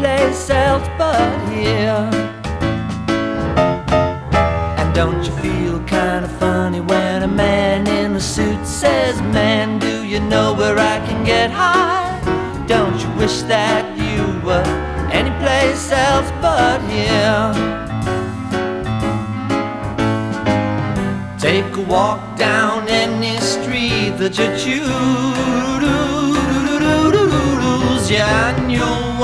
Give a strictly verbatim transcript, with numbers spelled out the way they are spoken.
anyplace else but here. And don't you feel kinda funny when a man in a suit says, "Man, do you know where I can get high?" Don't you wish that you were anyplace else but here? Take a walk down any street that you choose, yeah, and you'll